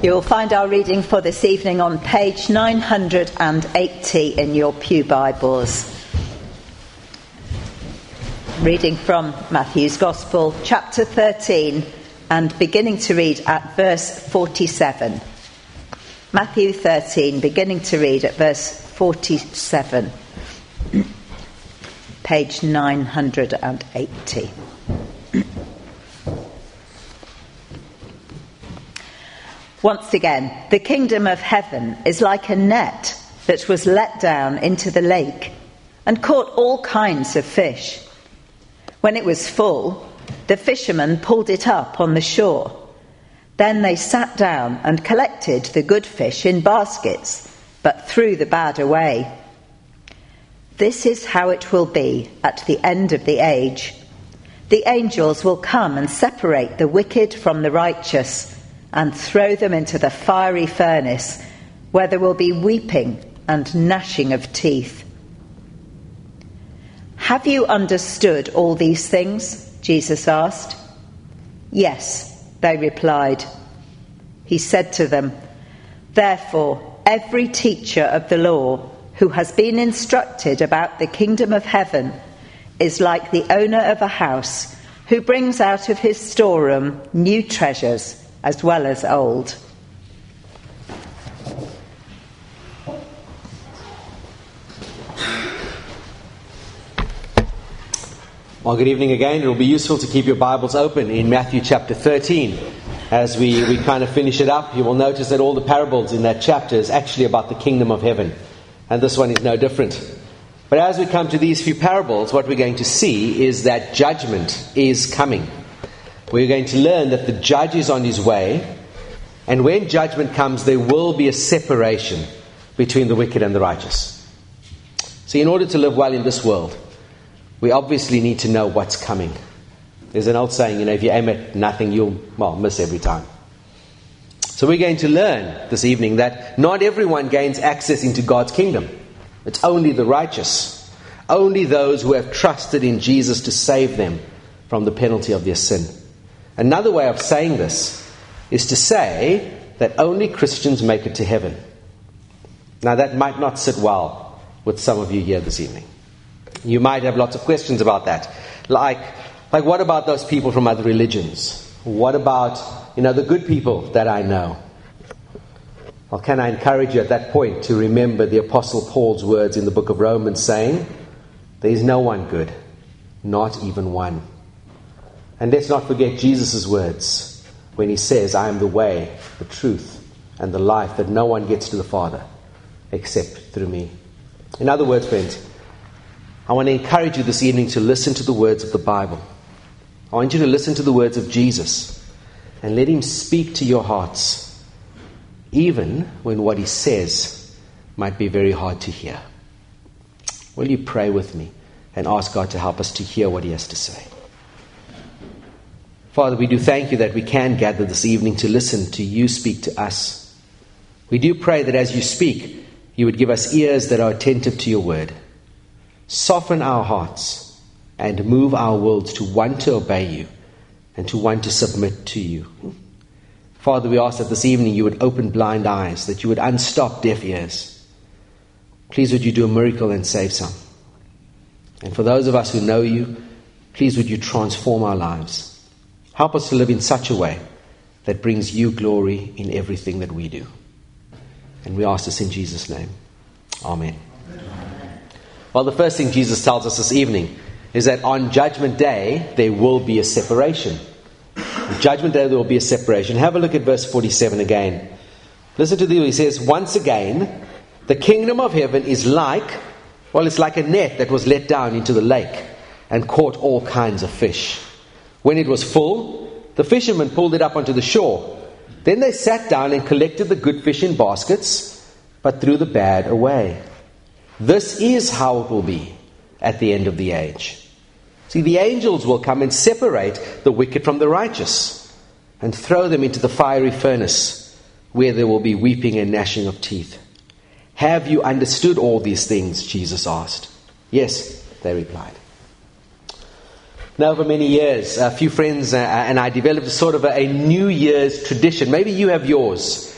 You will find our reading for this evening on page 980 in your pew Bibles. Reading from Matthew's Gospel, chapter 13, and beginning to read at verse 47. Matthew 13, beginning to read at verse 47. Page 980. Once again, the kingdom of heaven is like a net that was let down into the lake and caught all kinds of fish. When it was full, the fishermen pulled it up on the shore. Then they sat down and collected the good fish in baskets, but threw the bad away. This is how it will be at the end of the age. The angels will come and separate the wicked from the righteous and throw them into the fiery furnace, where there will be weeping and gnashing of teeth. Have you understood all these things? Jesus asked. Yes, they replied. He said to them, therefore, every teacher of the law who has been instructed about the kingdom of heaven is like the owner of a house who brings out of his storeroom new treasures as well as old. Well, good evening again. It will be useful to keep your Bibles open in Matthew chapter 13. As we kind of finish it up, you will notice that all the parables in that chapter is actually about the kingdom of heaven. And this one is no different. But as we come to these few parables, what we're going to see is that judgment is coming. We're going to learn that the judge is on his way, and when judgment comes, there will be a separation between the wicked and the righteous. See, in order to live well in this world, we obviously need to know what's coming. There's an old saying, if you aim at nothing, you'll, miss every time. So we're going to learn this evening that not everyone gains access into God's kingdom. It's only the righteous, only those who have trusted in Jesus to save them from the penalty of their sin. Another way of saying this is to say that only Christians make it to heaven. Now that might not sit well with some of you here this evening. You might have lots of questions about that. Like what about those people from other religions? What about, the good people that I know? Well, can I encourage you at that point to remember the Apostle Paul's words in the book of Romans saying, there is no one good, not even one. And let's not forget Jesus' words when he says, I am the way, the truth, and the life, that no one gets to the Father except through me. In other words, friends, I want to encourage you this evening to listen to the words of the Bible. I want you to listen to the words of Jesus and let him speak to your hearts, even when what he says might be very hard to hear. Will you pray with me and ask God to help us to hear what he has to say? Father, we do thank you that we can gather this evening to listen to you speak to us. We do pray that as you speak, you would give us ears that are attentive to your word. Soften our hearts and move our wills to want to obey you and to want to submit to you. Father, we ask that this evening you would open blind eyes, that you would unstop deaf ears. Please would you do a miracle and save some. And for those of us who know you, please would you transform our lives. Help us to live in such a way that brings you glory in everything that we do. And we ask this in Jesus' name. Amen. Well, the first thing Jesus tells us this evening is that on Judgment Day, there will be a separation. On Judgment Day, there will be a separation. Have a look at verse 47 again. Listen to this. He says, once again, the kingdom of heaven is it's like a net that was let down into the lake and caught all kinds of fish. When it was full, the fishermen pulled it up onto the shore. Then they sat down and collected the good fish in baskets, but threw the bad away. This is how it will be at the end of the age. See, the angels will come and separate the wicked from the righteous and throw them into the fiery furnace, where there will be weeping and gnashing of teeth. Have you understood all these things? Jesus asked. Yes, they replied. Now, over many years, a few friends and I developed sort of a New Year's tradition. Maybe you have yours.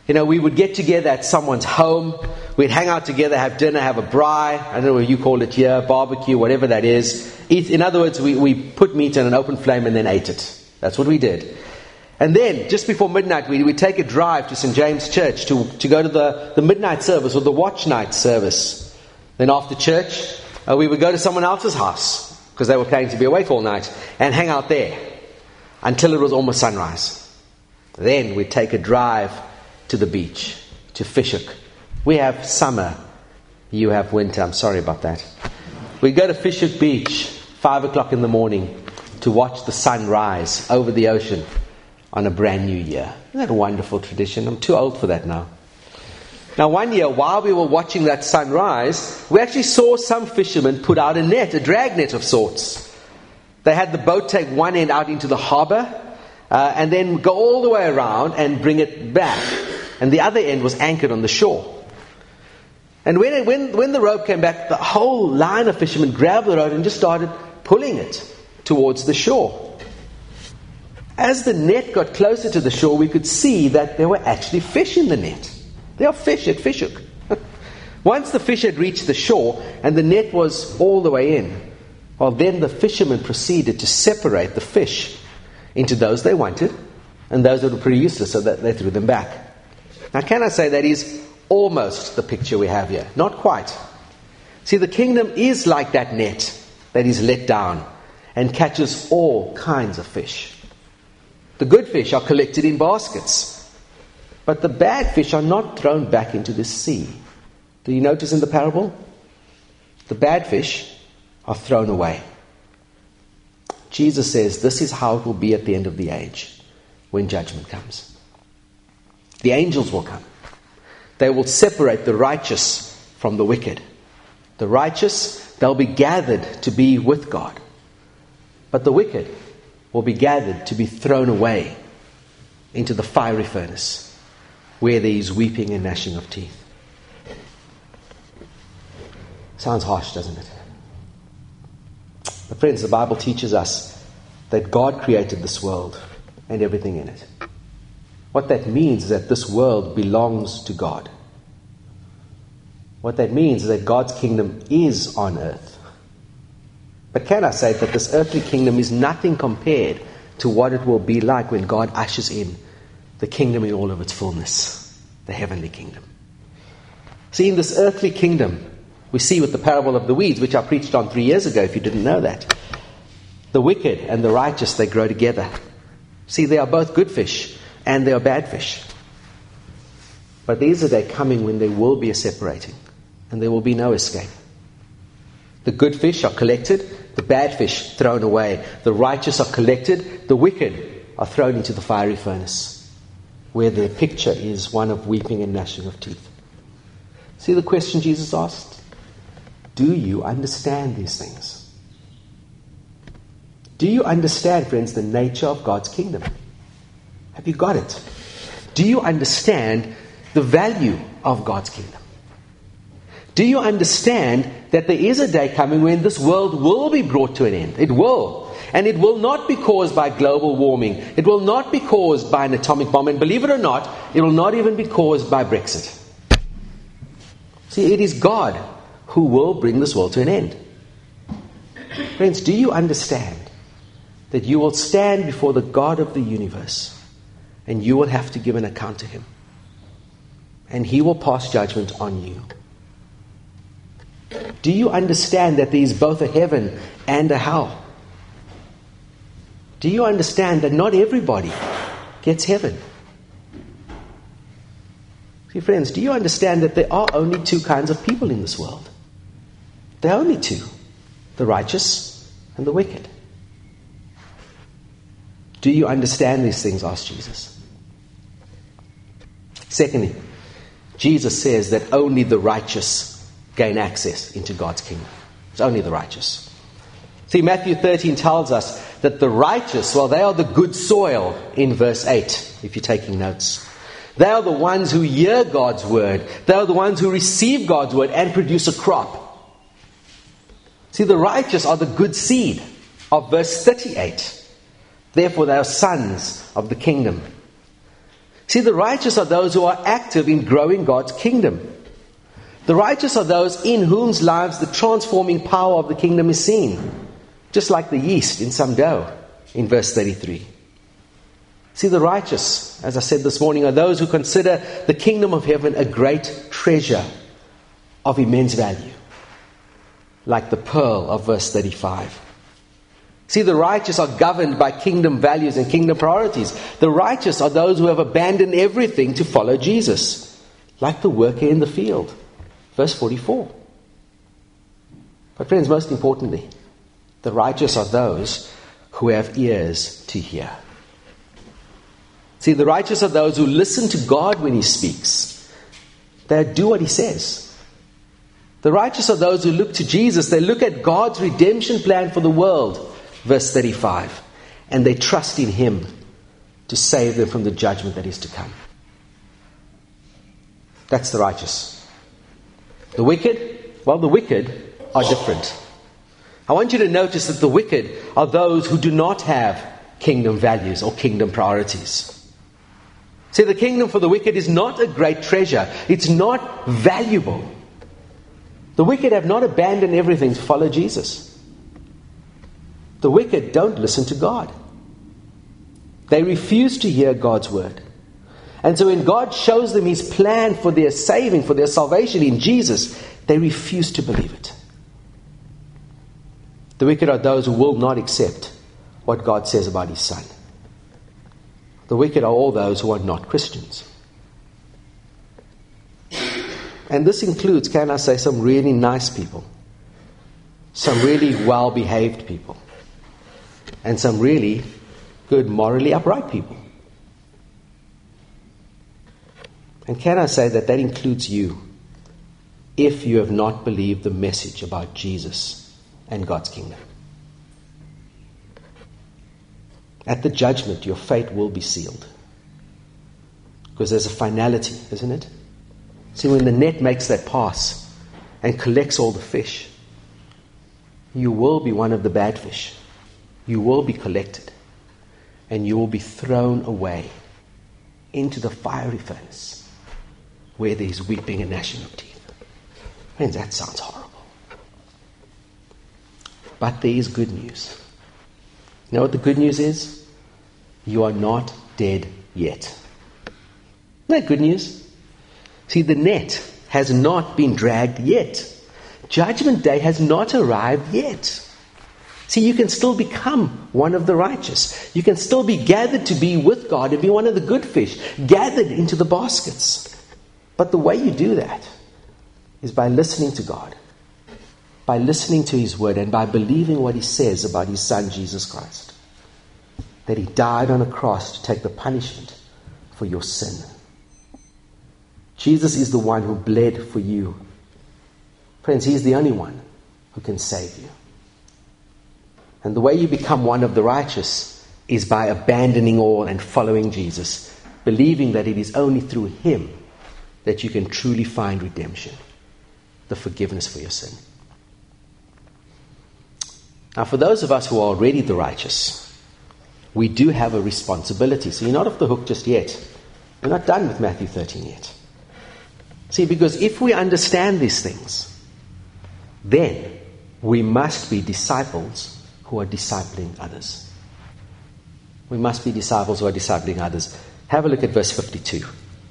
We would get together at someone's home. We'd hang out together, have dinner, have a braai. I don't know what you call it here, barbecue, whatever that is. In other words, we put meat in an open flame and then ate it. That's what we did. And then, just before midnight, we'd take a drive to St. James Church to go to the midnight service or the watch night service. Then after church, we would go to someone else's house, because they were planning to be awake all night, and hang out there until it was almost sunrise. Then we'd take a drive to the beach, to Fish Hoek. We have summer, you have winter. I'm sorry about that. We'd go to Fish Hoek Beach, 5 o'clock in the morning, to watch the sun rise over the ocean on a brand new year. Isn't that a wonderful tradition? I'm too old for that now. Now, one year, while we were watching that sunrise, we actually saw some fishermen put out a net, a drag net of sorts. They had the boat take one end out into the harbour, and then go all the way around and bring it back. And the other end was anchored on the shore. And when the rope came back, the whole line of fishermen grabbed the rope and just started pulling it towards the shore. As the net got closer to the shore, we could see that there were actually fish in the net. There are fish at Fish Hoek. Once the fish had reached the shore and the net was all the way in, well, then the fishermen proceeded to separate the fish into those they wanted and those that were pretty useless, so that they threw them back. Now, can I say that is almost the picture we have here? Not quite. See, the kingdom is like that net that is let down and catches all kinds of fish. The good fish are collected in baskets, but the bad fish are not thrown back into the sea. Do you notice in the parable? The bad fish are thrown away. Jesus says this is how it will be at the end of the age, when judgment comes. The angels will come. They will separate the righteous from the wicked. The righteous, they'll be gathered to be with God. But the wicked will be gathered to be thrown away into the fiery furnace, where there is weeping and gnashing of teeth. Sounds harsh, doesn't it? But friends, the Bible teaches us that God created this world and everything in it. What that means is that this world belongs to God. What that means is that God's kingdom is on earth. But can I say that this earthly kingdom is nothing compared to what it will be like when God ushers in the kingdom in all of its fullness, the heavenly kingdom. See, in this earthly kingdom, we see with the parable of the weeds, which I preached on 3 years ago, if you didn't know that, the wicked and the righteous, they grow together. See, they are both good fish and they are bad fish. But there is a day coming when there will be a separating and there will be no escape. The good fish are collected, the bad fish thrown away. The righteous are collected, the wicked are thrown into the fiery furnace, where the picture is one of weeping and gnashing of teeth. See the question Jesus asked? Do you understand these things? Do you understand, friends, the nature of God's kingdom? Have you got it? Do you understand the value of God's kingdom? Do you understand that there is a day coming when this world will be brought to an end? It will. And it will not be caused by global warming. It will not be caused by an atomic bomb. And believe it or not, it will not even be caused by Brexit. See, it is God who will bring this world to an end. Friends, do you understand that you will stand before the God of the universe and you will have to give an account to Him? And He will pass judgment on you. Do you understand that there is both a heaven and a hell? Do you understand that not everybody gets heaven? See, friends, do you understand that there are only two kinds of people in this world? There are only two, the righteous and the wicked. Do you understand these things? Asked Jesus. Secondly, Jesus says that only the righteous gain access into God's kingdom. It's only the righteous. See, Matthew 13 tells us that the righteous, well, they are the good soil in verse 8, if you're taking notes. They are the ones who hear God's word. They are the ones who receive God's word and produce a crop. See, the righteous are the good seed of verse 38. Therefore, they are sons of the kingdom. See, the righteous are those who are active in growing God's kingdom. The righteous are those in whose lives the transforming power of the kingdom is seen, just like the yeast in some dough in verse 33. See, the righteous, as I said this morning, are those who consider the kingdom of heaven a great treasure of immense value, like the pearl of verse 35. See, the righteous are governed by kingdom values and kingdom priorities. The righteous are those who have abandoned everything to follow Jesus, like the worker in the field. Verse 44. But friends, most importantly, the righteous are those who have ears to hear. See, the righteous are those who listen to God when He speaks. They do what He says. The righteous are those who look to Jesus. They look at God's redemption plan for the world. Verse 35. And they trust in Him to save them from the judgment that is to come. That's the righteous. The wicked? Well, the wicked are different. I want you to notice that the wicked are those who do not have kingdom values or kingdom priorities. See, the kingdom for the wicked is not a great treasure. It's not valuable. The wicked have not abandoned everything to follow Jesus. The wicked don't listen to God. They refuse to hear God's word. And so when God shows them His plan for their saving, for their salvation in Jesus, they refuse to believe it. The wicked are those who will not accept what God says about His Son. The wicked are all those who are not Christians. And this includes, can I say, some really nice people, some really well-behaved people, and some really good, morally upright people. And can I say that includes you, if you have not believed the message about Jesus and God's kingdom. At the judgment, your fate will be sealed. Because there's a finality, isn't it? See, when the net makes that pass and collects all the fish, you will be one of the bad fish. You will be collected. And you will be thrown away into the fiery furnace where there is weeping and gnashing of teeth. Friends, that sounds horrible. But there is good news. You know what the good news is? You are not dead yet. Isn't that good news? See, the net has not been dragged yet. Judgment day has not arrived yet. See, you can still become one of the righteous. You can still be gathered to be with God and be one of the good fish, gathered into the baskets. But the way you do that is by listening to God, by listening to His word, and by believing what He says about His Son, Jesus Christ. That He died on a cross to take the punishment for your sin. Jesus is the one who bled for you. Friends, He is the only one who can save you. And the way you become one of the righteous is by abandoning all and following Jesus, believing that it is only through Him that you can truly find redemption, the forgiveness for your sin. Now, for those of us who are already the righteous, we do have a responsibility. So you're not off the hook just yet. We're not done with Matthew 13 yet. See, because if we understand these things, then we must be disciples who are discipling others. We must be disciples who are discipling others. Have a look at verse 52.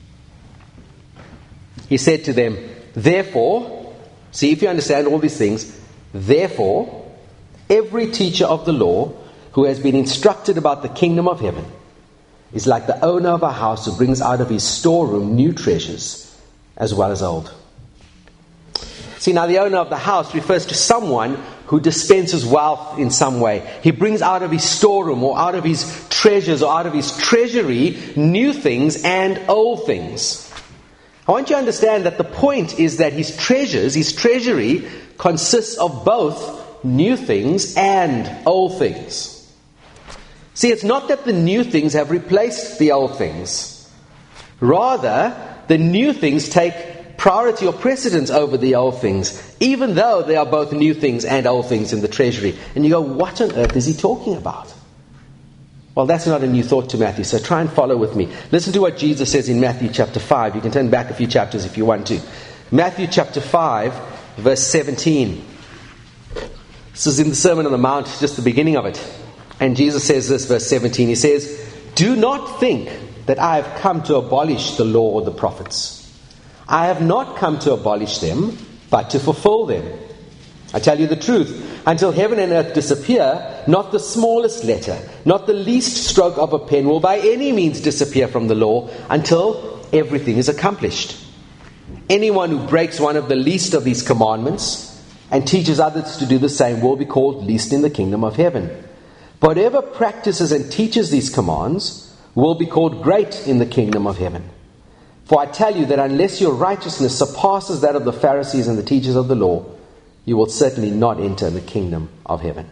He said to them, therefore, see, if you understand all these things, therefore, every teacher of the law who has been instructed about the kingdom of heaven is like the owner of a house who brings out of his storeroom new treasures as well as old. See, now the owner of the house refers to someone who dispenses wealth in some way. He brings out of his storeroom or out of his treasures or out of his treasury new things and old things. I want you to understand that the point is that his treasures, his treasury, consists of both new things and old things. See, it's not that the new things have replaced the old things. Rather, the new things take priority or precedence over the old things, even though they are both new things and old things in the treasury. And you go, what on earth is he talking about? Well, that's not a new thought to Matthew, so try and follow with me. Listen to what Jesus says in Matthew chapter 5. You can turn back a few chapters if you want to. Matthew chapter 5, verse 17. This is in the Sermon on the Mount, just the beginning of it. And Jesus says this, verse 17. He says, "Do not think that I have come to abolish the law or the prophets. I have not come to abolish them, but to fulfill them. I tell you the truth, until heaven and earth disappear, not the smallest letter, not the least stroke of a pen will by any means disappear from the law until everything is accomplished. Anyone who breaks one of the least of these commandments and teaches others to do the same will be called least in the kingdom of heaven. But whoever practices and teaches these commands will be called great in the kingdom of heaven. For I tell you that unless your righteousness surpasses that of the Pharisees and the teachers of the law, you will certainly not enter the kingdom of heaven."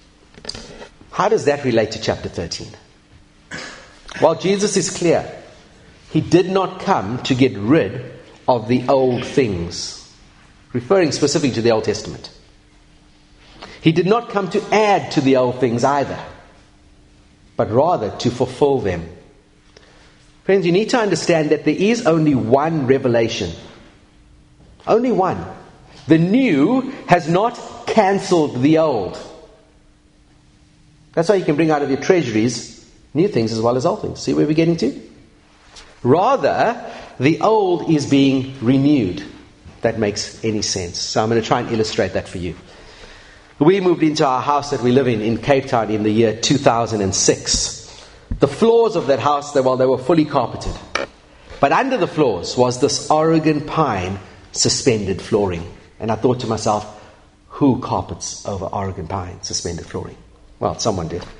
How does that relate to chapter 13? Well, Jesus is clear. He did not come to get rid of the old things, referring specifically to the Old Testament. He did not come to add to the old things either, but rather to fulfill them. Friends, you need to understand that there is only one revelation. Only one. The new has not cancelled the old. That's why you can bring out of your treasuries new things as well as old things. See where we're getting to? Rather, the old is being renewed. If that makes any sense. So I'm going to try and illustrate that for you. We moved into our house that we live in Cape Town in the year 2006. The floors of that house, they were fully carpeted. But under the floors was this Oregon pine suspended flooring. And I thought to myself, who carpets over Oregon pine suspended flooring? Well, someone did.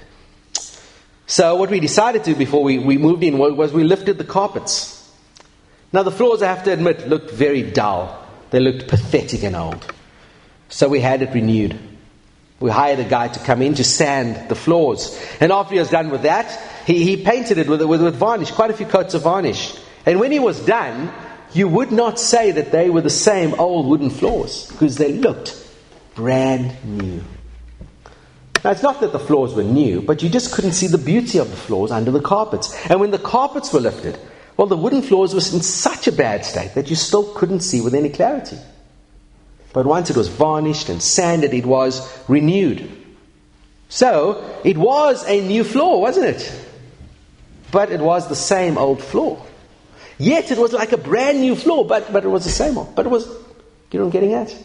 So what we decided to do before we moved in was we lifted the carpets. Now the floors, I have to admit, looked very dull. They looked pathetic and old. So we had it renewed. We hired a guy to come in to sand the floors. And after he was done with that, he painted it with varnish, quite a few coats of varnish. And when he was done, you would not say that they were the same old wooden floors, because they looked brand new. Now, it's not that the floors were new, but you just couldn't see the beauty of the floors under the carpets. And when the carpets were lifted, well, the wooden floors were in such a bad state that you still couldn't see with any clarity. But once it was varnished and sanded, it was renewed. So, it was a new floor, wasn't it? But it was the same old floor. Yet it was like a brand new floor, but it was the same old. But it was, you know what I'm getting at?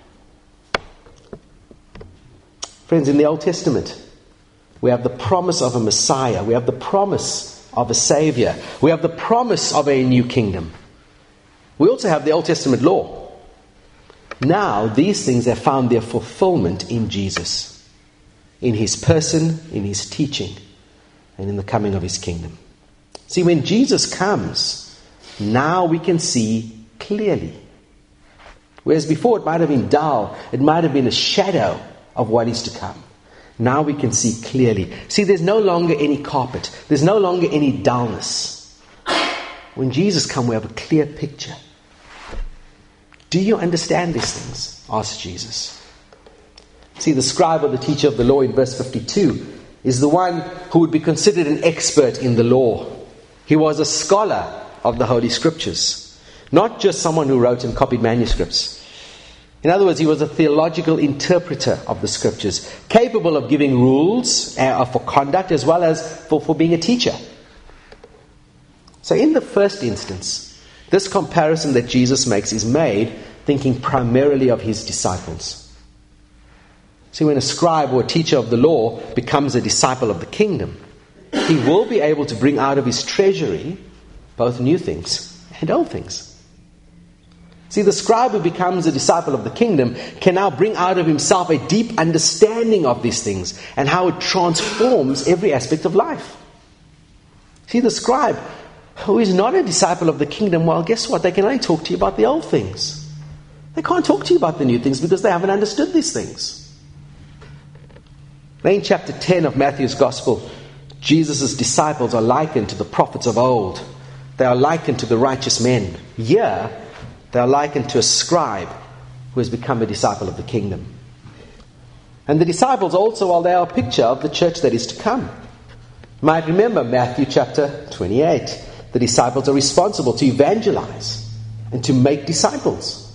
Friends, in the Old Testament, we have the promise of a Messiah. We have the promise of a Savior. We have the promise of a new kingdom. We also have the Old Testament law. Now, these things have found their fulfillment in Jesus, in His person, in His teaching, and in the coming of His kingdom. See, when Jesus comes, now we can see clearly. Whereas before it might have been dull, it might have been a shadow of what is to come. Now we can see clearly. See, there's no longer any carpet. There's no longer any dullness. When Jesus comes, we have a clear picture. Do you understand these things? Asked Jesus. See, the scribe or the teacher of the law in verse 52 is the one who would be considered an expert in the law. He was a scholar of the Holy Scriptures, not just someone who wrote and copied manuscripts. In other words, he was a theological interpreter of the Scriptures, capable of giving rules for conduct as well as for being a teacher. So in the first instance, this comparison that Jesus makes is made thinking primarily of his disciples. See, when a scribe or a teacher of the law becomes a disciple of the kingdom, he will be able to bring out of his treasury both new things and old things. See, the scribe who becomes a disciple of the kingdom can now bring out of himself a deep understanding of these things and how it transforms every aspect of life. See, the scribe who is not a disciple of the kingdom, well, guess what? They can only talk to you about the old things. They can't talk to you about the new things because they haven't understood these things. Then in chapter 10 of Matthew's Gospel, Jesus' disciples are likened to the prophets of old. They are likened to the righteous men. Here, they are likened to a scribe who has become a disciple of the kingdom. And the disciples also, well, they are a picture of the church that is to come. You might remember Matthew chapter 28. The disciples are responsible to evangelize and to make disciples,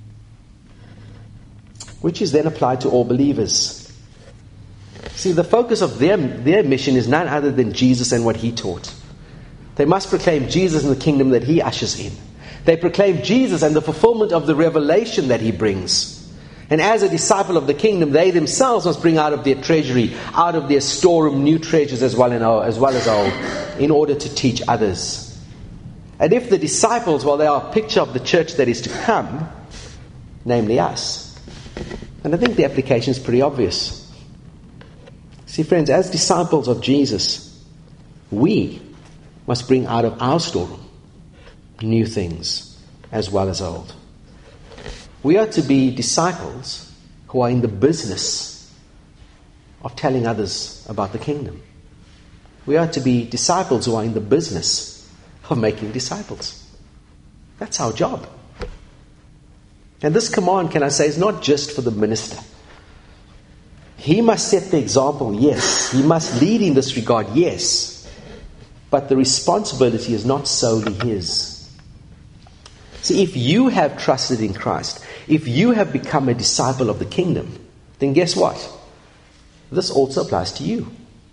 which is then applied to all believers. See, the focus of their mission is none other than Jesus and what he taught. They must proclaim Jesus and the kingdom that he ushers in. They proclaim Jesus and the fulfillment of the revelation that he brings. And as a disciple of the kingdom, they themselves must bring out of their treasury, out of their storeroom, new treasures as well as old, in order to teach others. And if the disciples, well, they are a picture of the church that is to come, namely us. And I think the application is pretty obvious. See, friends, as disciples of Jesus, we must bring out of our storeroom new things as well as old. We are to be disciples who are in the business of telling others about the kingdom. We are to be disciples who are in the business of making disciples. That's our job. And this command, can I say, is not just for the minister. He must set the example, yes. He must lead in this regard, yes. But the responsibility is not solely his. See, if you have trusted in Christ, if you have become a disciple of the kingdom, then guess what? This also applies to you.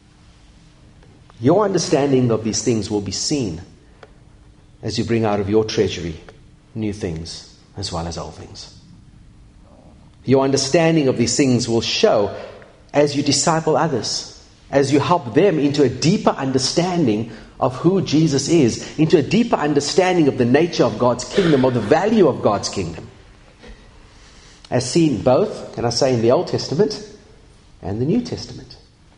Your understanding of these things will be seen as you bring out of your treasury new things as well as old things. Your understanding of these things will show as you disciple others, as you help them into a deeper understanding of who Jesus is, into a deeper understanding of the nature of God's kingdom, of the value of God's kingdom. As seen both, can I say, in the Old Testament and the New Testament.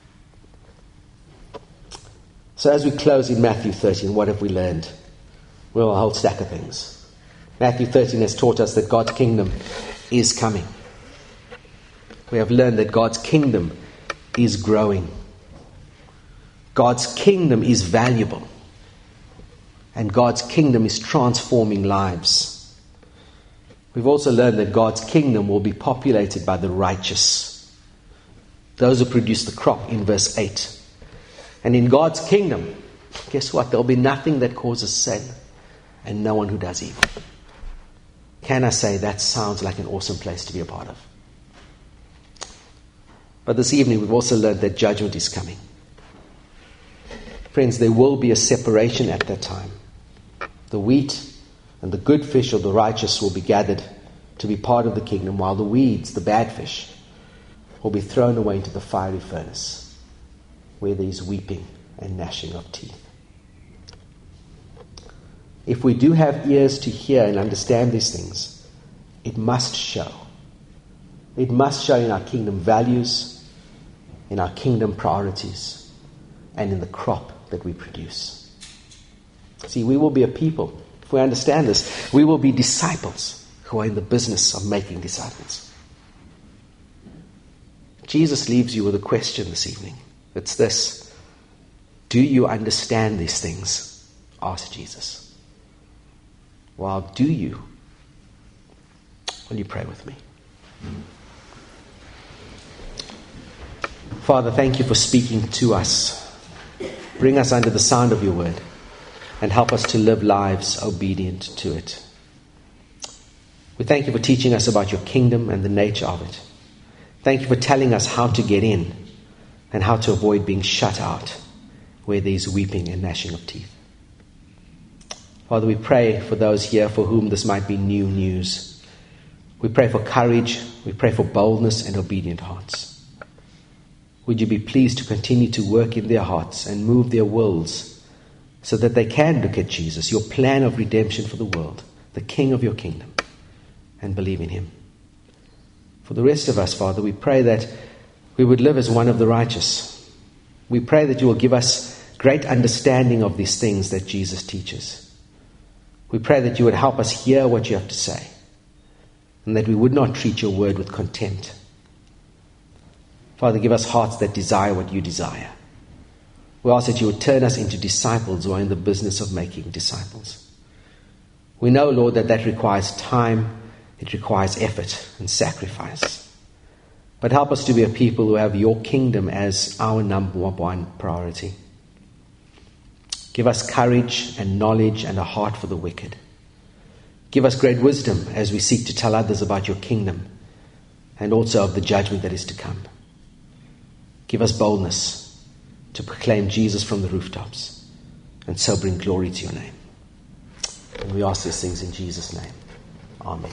So as we close in Matthew 13, what have we learned? Well, a whole stack of things. Matthew 13 has taught us that God's kingdom is coming. We have learned that God's kingdom is growing. God's kingdom is valuable. And God's kingdom is transforming lives. We've also learned that God's kingdom will be populated by the righteous. Those who produce the crop in verse 8. And in God's kingdom, guess what? There will be nothing that causes sin and no one who does evil. Can I say that sounds like an awesome place to be a part of? But this evening we've also learned that judgment is coming. Friends, there will be a separation at that time. The wheat and the good fish of the righteous will be gathered to be part of the kingdom, while the weeds, the bad fish, will be thrown away into the fiery furnace, where there is weeping and gnashing of teeth. If we do have ears to hear and understand these things, it must show. It must show in our kingdom values, in our kingdom priorities, and in the crop that we produce. See, we will be a people, if we understand this, we will be disciples who are in the business of making disciples. Jesus leaves you with a question this evening. It's this: do you understand these things? Ask Jesus. Well, do you? Will you pray with me? Father, thank you for speaking to us. Bring us under the sound of your word and help us to live lives obedient to it. We thank you for teaching us about your kingdom and the nature of it. Thank you for telling us how to get in and how to avoid being shut out where there is weeping and gnashing of teeth. Father, we pray for those here for whom this might be new news. We pray for courage. We pray for boldness and obedient hearts. Would you be pleased to continue to work in their hearts and move their wills so that they can look at Jesus, your plan of redemption for the world, the King of your kingdom, and believe in him. For the rest of us, Father, we pray that we would live as one of the righteous. We pray that you will give us great understanding of these things that Jesus teaches. We pray that you would help us hear what you have to say, and that we would not treat your word with contempt. Father, give us hearts that desire what you desire. We ask that you would turn us into disciples who are in the business of making disciples. We know, Lord, that requires time, it requires effort and sacrifice. But help us to be a people who have your kingdom as our number one priority. Give us courage and knowledge and a heart for the wicked. Give us great wisdom as we seek to tell others about your kingdom and also of the judgment that is to come. Give us boldness to proclaim Jesus from the rooftops and so bring glory to your name. And we ask these things in Jesus' name. Amen.